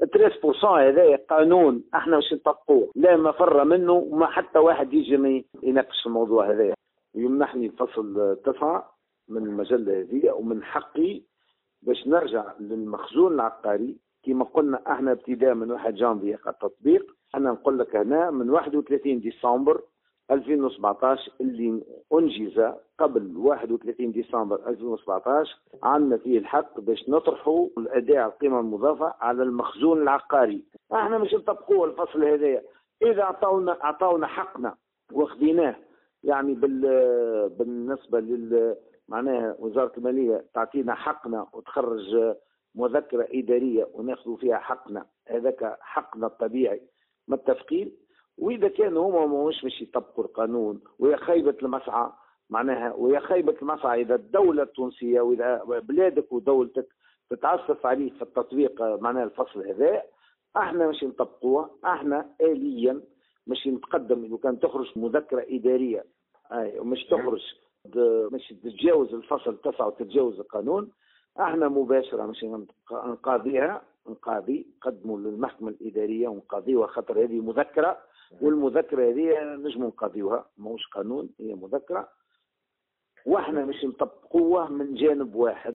13% هذا قانون احنا مش نطبقوه، لا مفر منه وما حتى واحد يجي يناقش الموضوع هذا. يمنحني فصل 9 من المجلة هذه ومن حقي باش نرجع للمخزون العقاري كما قلنا احنا ابتداء من 1 جانفي التطبيق. انا نقول لك هنا من 31 ديسمبر 2017 اللي انجز قبل 31 ديسمبر 2017 عندنا فيه الحق باش نطرحوا الاداء القيمه المضافه على المخزون العقاري. احنا مش نطبقوا الفصل هذايا. اذا اعطونا حقنا واخذيناه يعني بالنسبه معناها وزاره الماليه تعطينا حقنا وتخرج مذكره اداريه وناخذوا فيها حقنا، هذاك حقنا الطبيعي متفقين. واذا كانوا هما مش يطبقوا القانون ويا خيبه المسعى معناها، ويا خيبه المسعى اذا الدوله التونسيه واذا بلادك ودولتك تتعسف عليك في التطبيق معناها الفصل هذا، احنا مش نطبقوه. احنا اليا مش نتقدم اذا كان تخرج مذكره اداريه ومش تخرج مش تتجاوز الفصل 9 وتتجاوز القانون، احنا مباشره مش نقاضيها، قدموا للمحكمه الاداريه ونقاضيوها خاطر هذه مذكره، والمذكره هذه نجموا نقاضيوها ماهوش قانون، هي مذكره واحنا مش نطبقوها من جانب واحد.